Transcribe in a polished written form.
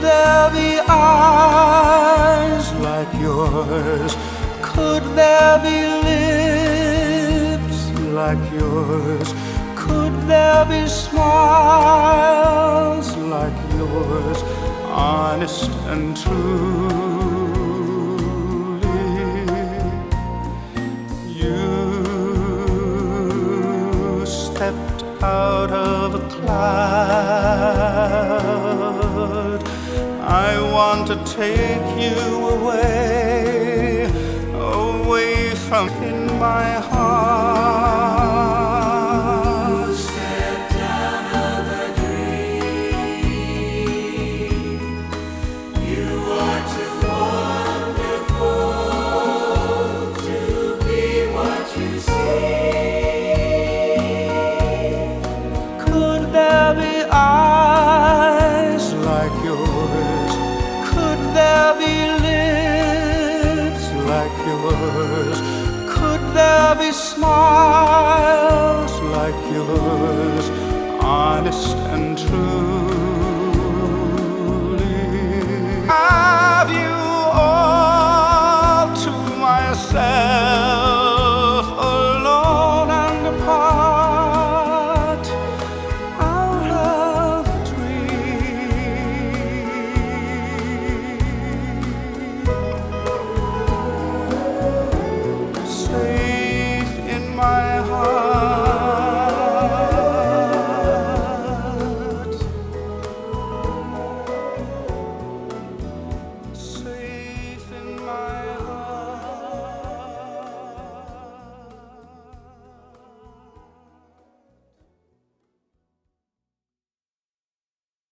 there be eyes like yours? Could there be lips like yours? Could there be smiles like yours, honest and truly? You stepped out of a cloud. I want to take you away, away from in my heart. Stepped out of a dream. You are too wonderful to be what you seem. Could there be eyes like yours? Could there be lips like yours? Could there be smiles like yours, honest and true?